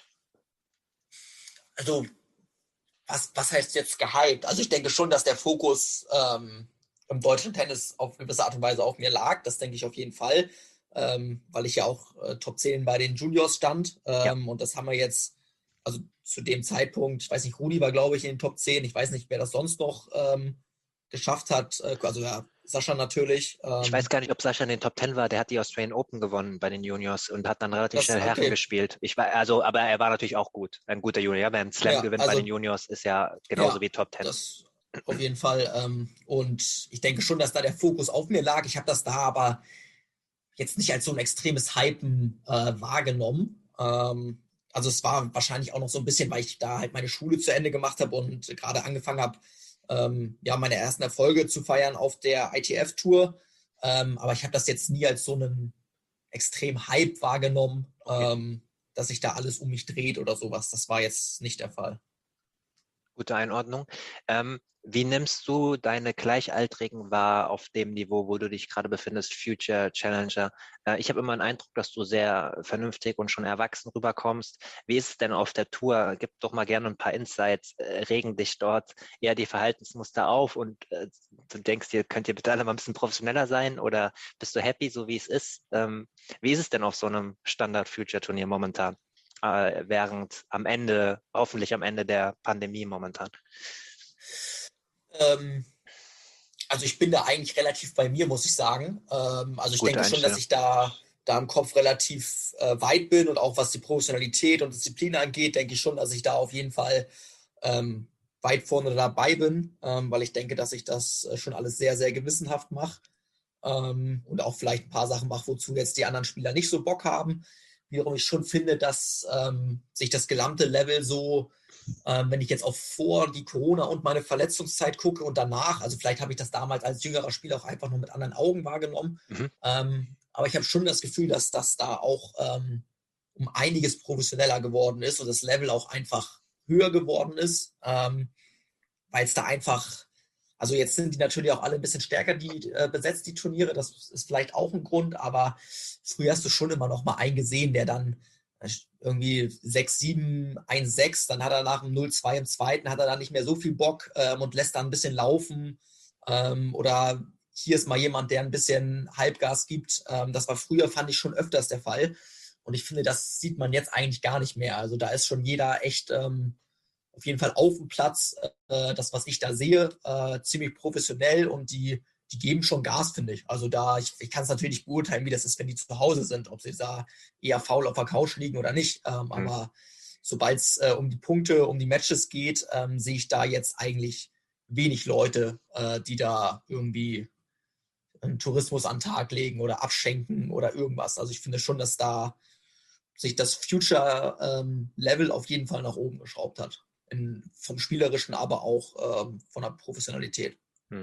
also was heißt jetzt gehypt? Also ich denke schon, dass der Fokus im deutschen Tennis auf gewisse Art und Weise auf mir lag. Das denke ich auf jeden Fall, weil ich ja auch Top 10 bei den Juniors stand. Ja. Und das haben wir jetzt, also zu dem Zeitpunkt, ich weiß nicht, Rudi war, glaube ich, in den Top 10. Ich weiß nicht, wer das sonst noch geschafft hat. Also ja, Sascha natürlich. Ich weiß gar nicht, ob Sascha in den Top 10 war. Der hat die Australian Open gewonnen bei den Juniors und hat dann relativ schnell Herren Okay. gespielt. Aber er war natürlich auch gut. Ein guter Junior. Ja, wer einen Slam gewinnt bei also den Juniors, ist ja genauso Ja, wie Top 10. das auf jeden Fall. Und ich denke schon, dass da der Fokus auf mir lag. Ich habe das da aber jetzt nicht als so ein extremes Hypen wahrgenommen. Also es war wahrscheinlich auch noch so ein bisschen, weil ich da halt meine Schule zu Ende gemacht habe und gerade angefangen habe, ja, meine ersten Erfolge zu feiern auf der ITF-Tour. Aber ich habe das jetzt nie als so einen extrem Hype wahrgenommen, dass sich da alles um mich dreht oder sowas. Das war jetzt nicht der Fall. Gute Einordnung. Wie nimmst du deine Gleichaltrigen wahr auf dem Niveau, wo du dich gerade befindest, Future Challenger? Ich habe immer den Eindruck, dass du sehr vernünftig und schon erwachsen rüberkommst. Wie ist es denn auf der Tour? Gib doch mal gerne ein paar Insights. Regen dich dort eher die Verhaltensmuster auf und du denkst dir, könnt ihr bitte alle mal ein bisschen professioneller sein oder bist du happy, so wie es ist? Wie ist es denn auf so einem Standard-Future-Turnier momentan? Während hoffentlich am Ende der Pandemie momentan? Also ich bin da eigentlich relativ bei mir, muss ich sagen. Also ich Gute denke schon, dass ich da im Kopf relativ weit bin und auch was die Professionalität und Disziplin angeht, denke ich schon, dass ich da auf jeden Fall weit vorne dabei bin, weil ich denke, dass ich das schon alles sehr, sehr gewissenhaft mache und auch vielleicht ein paar Sachen mache, wozu jetzt die anderen Spieler nicht so Bock haben. Wiederum ich schon finde, dass sich das gesamte Level so, wenn ich jetzt auf vor die Corona und meine Verletzungszeit gucke und danach, also vielleicht habe ich das damals als jüngerer Spieler auch einfach nur mit anderen Augen wahrgenommen, aber ich habe schon das Gefühl, dass das da auch um einiges professioneller geworden ist und das Level auch einfach höher geworden ist, weil es da einfach, also jetzt sind die natürlich auch alle ein bisschen stärker besetzt, die Turniere, das ist vielleicht auch ein Grund, aber früher hast du schon immer noch mal einen gesehen, der dann irgendwie 6-7, 1-6, dann hat er nach dem 0-2 im zweiten, hat er dann nicht mehr so viel Bock und lässt dann ein bisschen laufen. Oder hier ist mal jemand, der ein bisschen Halbgas gibt. Das war früher, fand ich, schon öfters der Fall. Und ich finde, das sieht man jetzt eigentlich gar nicht mehr. Also da ist schon jeder echt auf jeden Fall auf dem Platz. Das, was ich da sehe, ziemlich professionell und die geben schon Gas, finde ich. Also ich kann es natürlich nicht beurteilen, wie das ist, wenn die zu Hause sind, ob sie da eher faul auf der Couch liegen oder nicht. Aber sobald es um die Punkte, um die Matches geht, sehe ich da jetzt eigentlich wenig Leute, die da irgendwie einen Tourismus an den Tag legen oder abschenken oder irgendwas. Also ich finde schon, dass da sich das Future-Level auf jeden Fall nach oben geschraubt hat. Vom Spielerischen, aber auch von der Professionalität.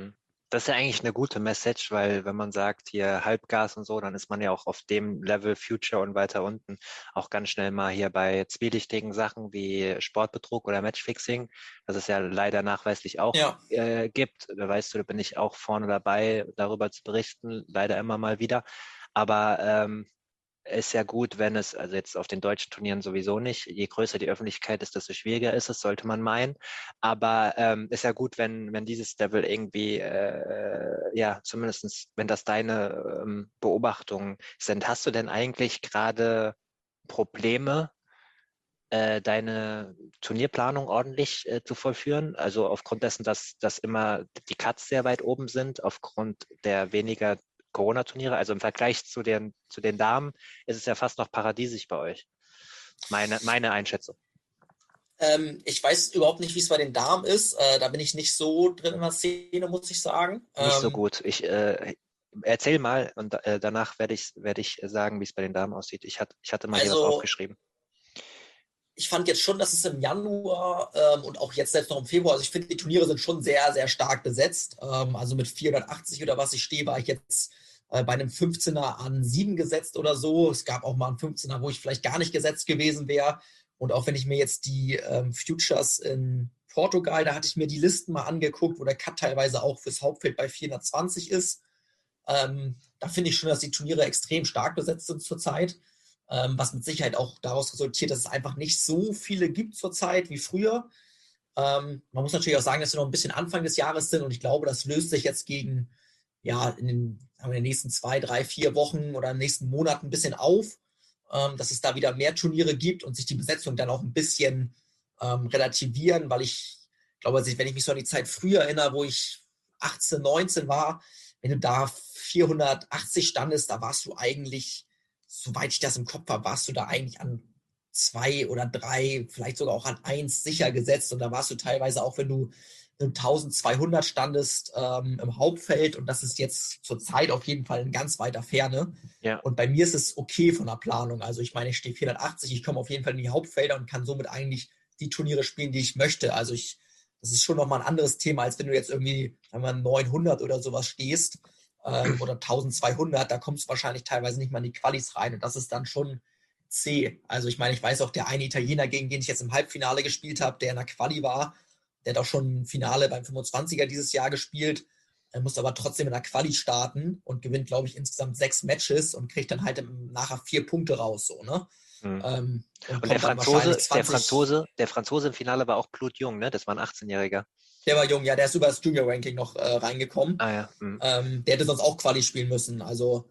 Das ist ja eigentlich eine gute Message, weil wenn man sagt hier Halbgas und so, dann ist man ja auch auf dem Level Future und weiter unten auch ganz schnell mal hier bei zwielichtigen Sachen wie Sportbetrug oder Matchfixing, das es ja leider nachweislich auch Ja. gibt. Da weißt du, da bin ich auch vorne dabei, darüber zu berichten, leider immer mal wieder. Aber ist ja gut, wenn es, also jetzt auf den deutschen Turnieren sowieso nicht, je größer die Öffentlichkeit ist, desto schwieriger ist es, sollte man meinen. Aber ist ja gut, wenn dieses Level irgendwie, ja, zumindestens, wenn das deine Beobachtungen sind. Hast du denn eigentlich gerade Probleme, deine Turnierplanung ordentlich zu vollführen? Also aufgrund dessen, dass immer die Cuts sehr weit oben sind, aufgrund der weniger Corona-Turniere, also im Vergleich zu den Damen, ist es ja fast noch paradiesisch bei euch. Meine Einschätzung. Ich weiß überhaupt nicht, wie es bei den Damen ist. Da bin ich nicht so drin in der Szene, muss ich sagen. Nicht so gut. Ich erzähl mal und danach werde ich sagen, wie es bei den Damen aussieht. Ich hatte mal hier was aufgeschrieben. Ich fand jetzt schon, dass es im Januar und auch jetzt selbst noch im Februar, also ich finde, die Turniere sind schon sehr, sehr stark besetzt. Also mit 480 oder was ich stehe, war ich jetzt bei einem 15er an 7 gesetzt oder so. Es gab auch mal einen 15er, wo ich vielleicht gar nicht gesetzt gewesen wäre. Und auch wenn ich mir jetzt die Futures in Portugal, da hatte ich mir die Listen mal angeguckt, wo der Cut teilweise auch fürs Hauptfeld bei 420 ist. Da finde ich schon, dass die Turniere extrem stark besetzt sind zurzeit. Was mit Sicherheit auch daraus resultiert, dass es einfach nicht so viele gibt zurzeit wie früher. Man muss natürlich auch sagen, dass wir noch ein bisschen Anfang des Jahres sind und ich glaube, das löst sich jetzt gegen, ja, in den nächsten 2, 3, 4 Wochen oder in den nächsten Monaten ein bisschen auf, dass es da wieder mehr Turniere gibt und sich die Besetzung dann auch ein bisschen relativieren, weil ich glaube, wenn ich mich so an die Zeit früher erinnere, wo ich 18, 19 war, wenn du da 480 standest, da warst du eigentlich, soweit ich das im Kopf habe, warst du da eigentlich an 2 oder 3, vielleicht sogar auch an 1 sicher gesetzt. Und da warst du teilweise auch, wenn du 1200 standest im Hauptfeld. Und das ist jetzt zurzeit auf jeden Fall in ganz weiter Ferne. Ja. Und bei mir ist es okay von der Planung. Also ich meine, ich stehe 480, ich komme auf jeden Fall in die Hauptfelder und kann somit eigentlich die Turniere spielen, die ich möchte. Also das ist schon nochmal ein anderes Thema, als wenn du jetzt irgendwie, sagen wir, 900 oder sowas stehst. Oder 1200, da kommst du wahrscheinlich teilweise nicht mal in die Qualis rein und das ist dann schon zäh. Also ich meine, ich weiß auch, der eine Italiener, gegen den ich jetzt im Halbfinale gespielt habe, der in der Quali war, der hat auch schon ein Finale beim 25er dieses Jahr gespielt, er muss aber trotzdem in der Quali starten und gewinnt, glaube ich, insgesamt 6 Matches und kriegt dann halt nachher 4 Punkte raus, so, ne? Und der Franzose im Finale war auch blutjung, ne? Das war ein 18-Jähriger. Der war jung, ja, der ist über das Junior-Ranking noch reingekommen. Ja. Der hätte sonst auch Quali spielen müssen. Also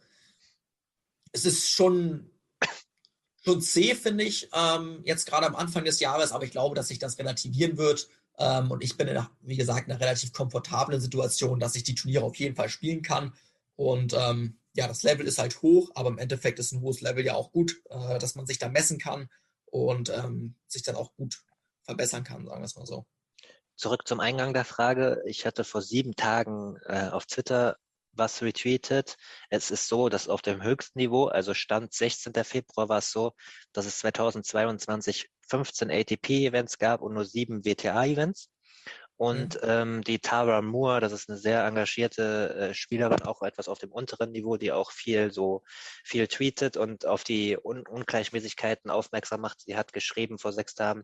es ist schon zäh, finde ich, jetzt gerade am Anfang des Jahres, aber ich glaube, dass sich das relativieren wird. Und ich bin, wie gesagt, in einer relativ komfortablen Situation, dass ich die Turniere auf jeden Fall spielen kann. Und ja, das Level ist halt hoch, aber im Endeffekt ist ein hohes Level ja auch gut, dass man sich da messen kann und sich dann auch gut verbessern kann, sagen wir es mal so. Zurück zum Eingang der Frage. Ich hatte vor 7 Tagen auf Twitter was retweetet. Es ist so, dass auf dem höchsten Niveau, also Stand 16. Februar, war es so, dass es 2022 15 ATP-Events gab und nur 7 WTA-Events. Und die Tara Moore, das ist eine sehr engagierte Spielerin, auch etwas auf dem unteren Niveau, die auch viel tweetet und auf die Ungleichmäßigkeiten aufmerksam macht. Sie hat geschrieben vor 6 Tagen,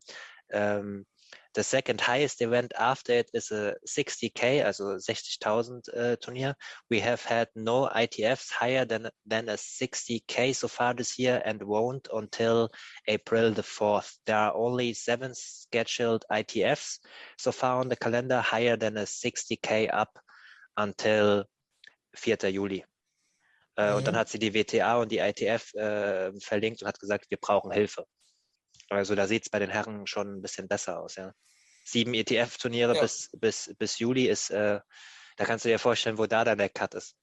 the second highest event after it is a 60K, also 60.000 Turnier. We have had no ITFs higher than a 60K so far this year and won't until April the 4th. There are only 7 scheduled ITFs so far on the calendar, higher than a 60K up until 4. Juli. Und dann hat sie die WTA und die ITF verlinkt und hat gesagt, wir brauchen Hilfe. Also da sieht es bei den Herren schon ein bisschen besser aus, ja. 7 ETF-Turniere bis Juli ist, da kannst du dir vorstellen, wo da dann der Cut ist.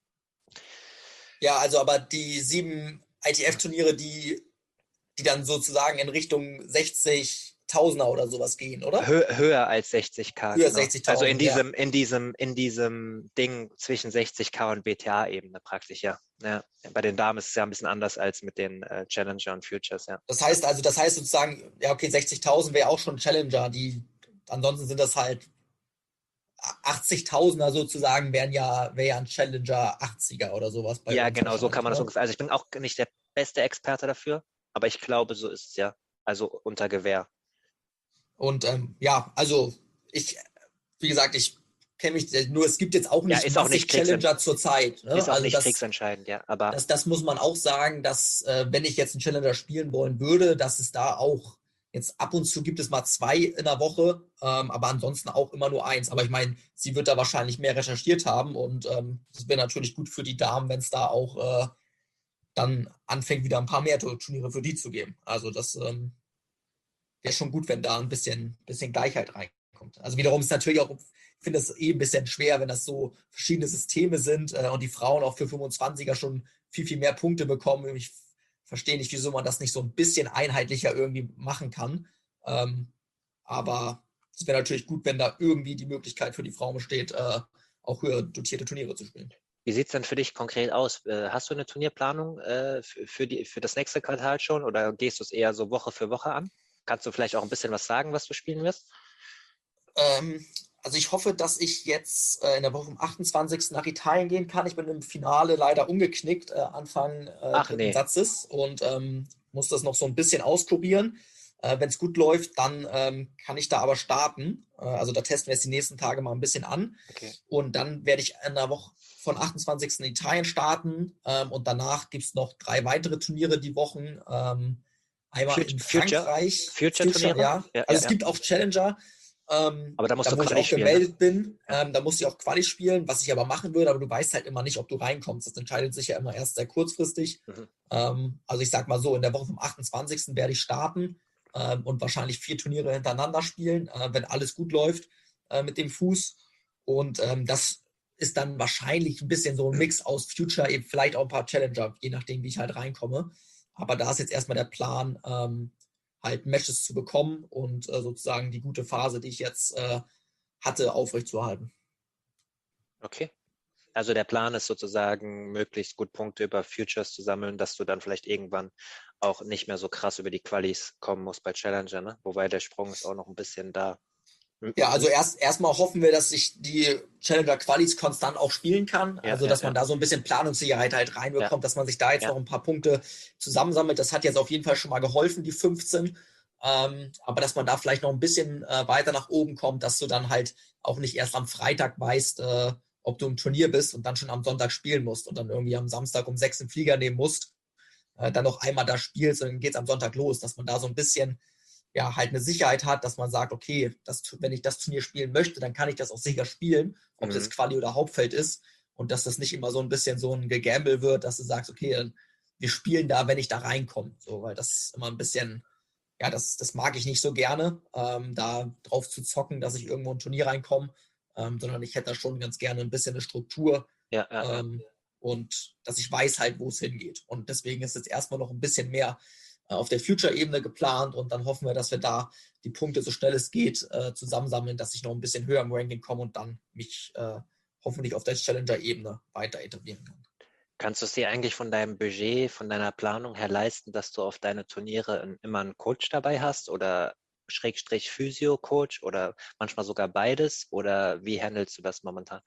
Ja, also aber die 7 ITF-Turniere, die dann sozusagen in Richtung 60.000er oder sowas gehen, oder? Höher als 60k. Höher genau. 60.000, also in diesem Ding zwischen 60k und WTA-Ebene praktisch, ja. Ja. Bei den Damen ist es ja ein bisschen anders als mit den Challenger und Futures, ja. Das heißt sozusagen, ja okay, 60.000 wäre auch schon Challenger, ansonsten sind das halt 80.000er sozusagen wäre ja ein Challenger 80er oder sowas bei Ja, uns genau, so kann wahrscheinlich, man das ne? ungefähr. Also ich bin auch nicht der beste Experte dafür, aber ich glaube, so ist es ja. Also unter Gewähr. Und ja, also ich, wie gesagt, ich kenne mich, nur es gibt jetzt auch Ja, nicht massig Challenger zurzeit. Ne? ist auch Also nicht kriegsentscheidend, ja. Aber das muss man auch sagen, dass wenn ich jetzt einen Challenger spielen wollen würde, dass es da auch jetzt ab und zu gibt es mal 2 in der Woche, aber ansonsten auch immer nur 1. Aber ich meine, sie wird da wahrscheinlich mehr recherchiert haben und das wäre natürlich gut für die Damen, wenn es da auch dann anfängt, wieder ein paar mehr Turniere für die zu geben. Also das wäre schon gut, wenn da ein bisschen Gleichheit reinkommt. Also wiederum ist natürlich auch, ich finde es ein bisschen schwer, wenn das so verschiedene Systeme sind und die Frauen auch für 25er schon viel, viel mehr Punkte bekommen. Ich verstehe nicht, wieso man das nicht so ein bisschen einheitlicher irgendwie machen kann. Aber es wäre natürlich gut, wenn da irgendwie die Möglichkeit für die Frauen besteht, auch höher dotierte Turniere zu spielen. wie sieht es denn für dich konkret aus? Hast du eine Turnierplanung für das nächste Quartal schon oder gehst du es eher so Woche für Woche an? Kannst du vielleicht auch ein bisschen was sagen, was du spielen wirst? Also ich hoffe, dass ich jetzt in der Woche vom 28. nach Italien gehen kann. Ich bin im Finale leider umgeknickt, Anfang Ach dritten nee, Satzes und muss das noch so ein bisschen ausprobieren. Wenn es gut läuft, dann kann ich da aber starten. Also da testen wir jetzt die nächsten Tage mal ein bisschen an. okay. Und dann werde ich in der Woche von 28. in Italien starten. Und danach gibt es noch 3 weitere Turniere die Wochen. Einmal in Frankreich, Future, Future-Turniere? ja. Ja, Also ja, es ja. gibt auch Challenger, Aber da musst da du wo ich Quali auch spielen, ne? gemeldet bin. Ja. Da musste ich auch Quali spielen, was ich aber machen würde, aber du weißt halt immer nicht, ob du reinkommst. Das entscheidet sich ja immer erst sehr kurzfristig. Mhm. Also ich sag mal so, in der Woche vom 28. werde ich starten und wahrscheinlich 4 Turniere hintereinander spielen, wenn alles gut läuft mit dem Fuß. Und das ist dann wahrscheinlich ein bisschen so ein Mix aus Future, eben vielleicht auch ein paar Challenger, je nachdem, wie ich halt reinkomme. Aber da ist jetzt erstmal der Plan, halt Matches zu bekommen und sozusagen die gute Phase, die ich jetzt hatte, aufrechtzuerhalten. Okay. Also der Plan ist sozusagen, möglichst gut Punkte über Futures zu sammeln, dass du dann vielleicht irgendwann auch nicht mehr so krass über die Qualis kommen musst bei Challenger, ne? Wobei der Sprung ist auch noch ein bisschen da. Ja, also erstmal hoffen wir, dass ich die Challenger Qualis konstant auch spielen kann. Ja, Also, ja, dass ja, man da so ein bisschen Planungssicherheit halt ja, reinbekommt, dass man sich da jetzt ja. noch ein paar Punkte zusammensammelt. Das hat jetzt auf jeden Fall schon mal geholfen, die 15. Aber dass man da vielleicht noch ein bisschen weiter nach oben kommt, dass du dann halt auch nicht erst am Freitag weißt, ob du im Turnier bist und dann schon am Sonntag spielen musst und dann irgendwie am Samstag um 6 den Flieger nehmen musst, dann noch einmal da spielst und dann geht es am Sonntag los, dass man da so ein bisschen ja, halt eine Sicherheit hat, dass man sagt, okay, wenn ich das Turnier spielen möchte, dann kann ich das auch sicher spielen, ob es Mhm. jetzt Quali oder Hauptfeld ist und dass das nicht immer so ein bisschen so ein Gegamble wird, dass du sagst, okay, wir spielen da, wenn ich da reinkomme, so, weil das ist immer ein bisschen, ja, das mag ich nicht so gerne, da drauf zu zocken, dass ich irgendwo in ein Turnier reinkomme, sondern ich hätte da schon ganz gerne ein bisschen eine Struktur Ja, ja, ja. und dass ich weiß halt, wo es hingeht. Und deswegen ist jetzt erstmal noch ein bisschen mehr auf der Future-Ebene geplant und dann hoffen wir, dass wir da die Punkte so schnell es geht zusammensammeln, dass ich noch ein bisschen höher im Ranking komme und dann mich hoffentlich auf der Challenger-Ebene weiter etablieren kann. Kannst du es dir eigentlich von deinem Budget, von deiner Planung her leisten, dass du auf deine Turniere immer einen Coach dabei hast oder Schrägstrich Physio-Coach oder manchmal sogar beides? Oder wie handelst du das momentan?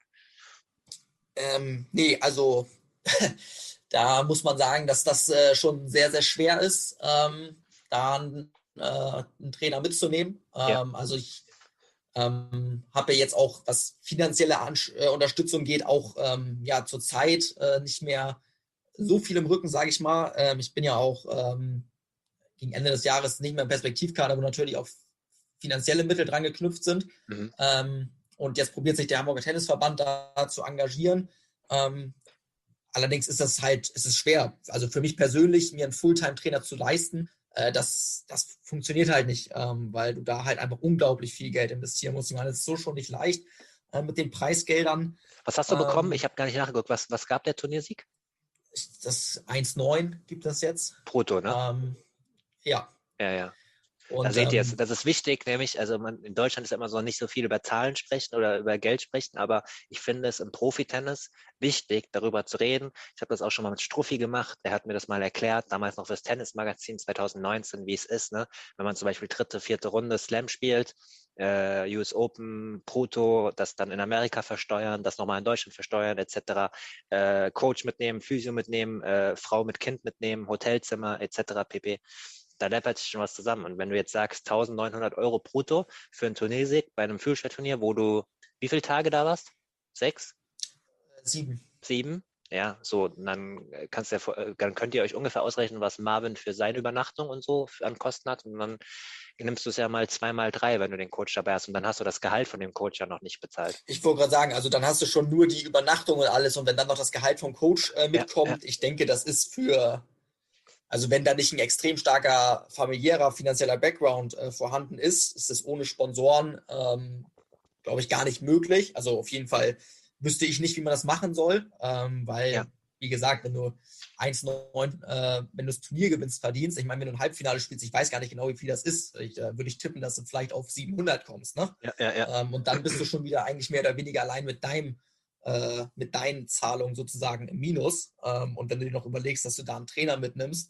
Nee, also da muss man sagen, dass das schon sehr, sehr schwer ist, da einen Trainer mitzunehmen. Ja. Also ich habe ja jetzt auch, was finanzielle Unterstützung geht, auch ja zurzeit nicht mehr so viel im Rücken, sage ich mal. Ich bin ja auch gegen Ende des Jahres nicht mehr im Perspektivkader, wo natürlich auch finanzielle Mittel dran geknüpft sind. Mhm. Und jetzt probiert sich der Hamburger Tennisverband da zu engagieren. Allerdings ist es ist schwer. Also für mich persönlich, mir einen Fulltime-Trainer zu leisten, das funktioniert halt nicht, weil du da halt einfach unglaublich viel Geld investieren musst. Ich meine, es ist so schon nicht leicht mit den Preisgeldern. Was hast du bekommen? Ich habe gar nicht nachgeguckt. Was gab der Turniersieg? Das 1,9 gibt es jetzt. Brutto, ne? Ja. Ja, ja. Da Und seht ihr es, das ist wichtig, nämlich, also in Deutschland ist immer so nicht so viel über Zahlen sprechen oder über Geld sprechen, aber ich finde es im Profitennis wichtig, darüber zu reden. Ich habe das auch schon mal mit Struffi gemacht, der hat mir das mal erklärt, damals noch fürs Tennismagazin 2019, wie es ist, ne? Wenn man zum Beispiel dritte, vierte Runde Slam spielt, US Open brutto, das dann in Amerika versteuern, das nochmal in Deutschland versteuern, etc. Coach mitnehmen, Physio mitnehmen, Frau mit Kind mitnehmen, Hotelzimmer, etc. pp. Da läppert sich schon was zusammen. Und wenn du jetzt sagst, 1.900 Euro brutto für einen Turniersieg bei einem Führerschaftsturnier, wo du wie viele Tage da warst? 6? 7. 7? Ja, so, dann dann könnt ihr euch ungefähr ausrechnen, was Marvin für seine Übernachtung und so an Kosten hat. Und dann nimmst du es ja mal 2 mal 3, wenn du den Coach dabei hast. Und dann hast du das Gehalt von dem Coach ja noch nicht bezahlt. Ich wollte gerade sagen, also dann hast du schon nur die Übernachtung und alles und wenn dann noch das Gehalt vom Coach mitkommt, ich denke, das ist also wenn da nicht ein extrem starker familiärer, finanzieller Background vorhanden ist, ist es ohne Sponsoren, glaube ich, gar nicht möglich. Also auf jeden Fall wüsste ich nicht, wie man das machen soll, weil, wie gesagt, wenn du 1,9, wenn du das Turnier gewinnst, verdienst, ich meine, wenn du ein Halbfinale spielst, ich weiß gar nicht genau, wie viel das ist, würde ich tippen, dass du vielleicht auf 700 kommst, ne? Und dann bist du schon wieder eigentlich mehr oder weniger allein mit deinen Zahlungen sozusagen im Minus. Und wenn du dir noch überlegst, dass du da einen Trainer mitnimmst,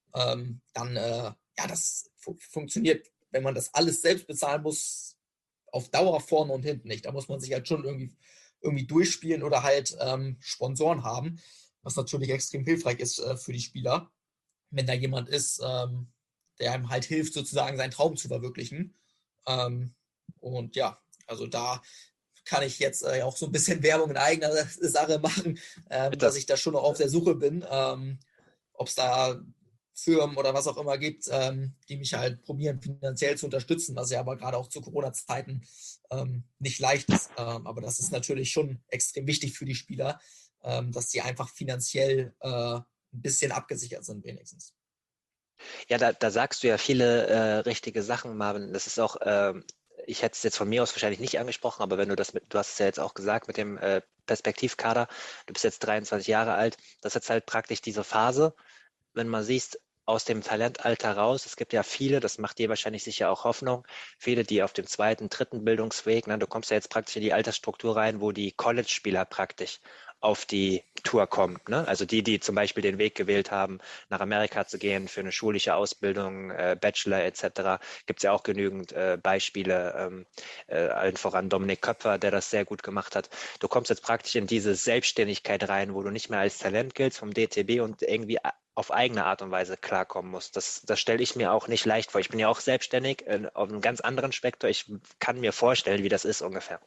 das funktioniert, wenn man das alles selbst bezahlen muss, auf Dauer vorne und hinten nicht. Da muss man sich halt schon irgendwie durchspielen oder halt Sponsoren haben, was natürlich extrem hilfreich ist für die Spieler, wenn da jemand ist, der einem halt hilft, sozusagen seinen Traum zu verwirklichen. Und ja, also da kann ich jetzt auch so ein bisschen Werbung in eigener Sache machen, dass ich da schon noch auf der Suche bin, ob es da Firmen oder was auch immer gibt, die mich halt probieren, finanziell zu unterstützen, was ja aber gerade auch zu Corona-Zeiten nicht leicht ist. Aber das ist natürlich schon extrem wichtig für die Spieler, dass sie einfach finanziell ein bisschen abgesichert sind wenigstens. Ja, da sagst du ja viele richtige Sachen, Marvin. Das ist auch, ich hätte es jetzt von mir aus wahrscheinlich nicht angesprochen, aber wenn du du hast es ja jetzt auch gesagt mit dem Perspektivkader, du bist jetzt 23 Jahre alt, das ist jetzt halt praktisch diese Phase, wenn man siehst, aus dem Talentalter raus, es gibt ja viele, das macht dir wahrscheinlich sicher auch Hoffnung, viele, die auf dem 2., 3. Bildungsweg, ne, du kommst ja jetzt praktisch in die Altersstruktur rein, wo die College-Spieler praktisch auf die Tour kommen. Ne? Also die zum Beispiel den Weg gewählt haben, nach Amerika zu gehen für eine schulische Ausbildung, Bachelor etc. Gibt es ja auch genügend Beispiele, allen voran Dominik Köpfer, der das sehr gut gemacht hat. Du kommst jetzt praktisch in diese Selbstständigkeit rein, wo du nicht mehr als Talent giltst vom DTB und irgendwie auf eigene Art und Weise klarkommen musst. Das stelle ich mir auch nicht leicht vor. Ich bin ja auch selbstständig auf einem ganz anderen Spektrum. Ich kann mir vorstellen, wie das ist ungefähr.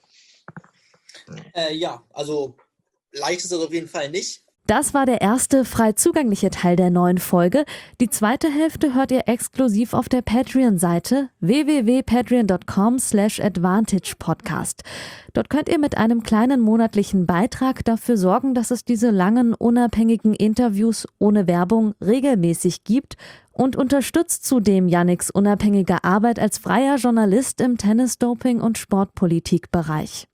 Also leicht ist das auf jeden Fall nicht. Das war der erste frei zugängliche Teil der neuen Folge. Die zweite Hälfte hört ihr exklusiv auf der Patreon-Seite www.patreon.com/advantagepodcast. Dort könnt ihr mit einem kleinen monatlichen Beitrag dafür sorgen, dass es diese langen, unabhängigen Interviews ohne Werbung regelmäßig gibt und unterstützt zudem Yannicks unabhängige Arbeit als freier Journalist im Tennis-Doping- und Sportpolitik-Bereich.